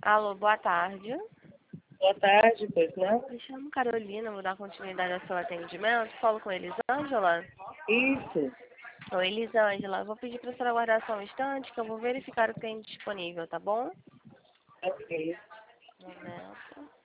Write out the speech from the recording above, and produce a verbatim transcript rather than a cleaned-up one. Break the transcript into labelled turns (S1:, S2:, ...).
S1: Alô, boa tarde.
S2: Boa tarde, pois não?
S1: Me chamo Carolina, vou dar continuidade ao seu atendimento. Falo com Elisângela.
S2: Isso.
S1: Oi, Elisângela. Eu vou pedir para a senhora aguardar só um instante que eu vou verificar o que tem disponível, tá bom?
S2: Ok.
S1: Um momento.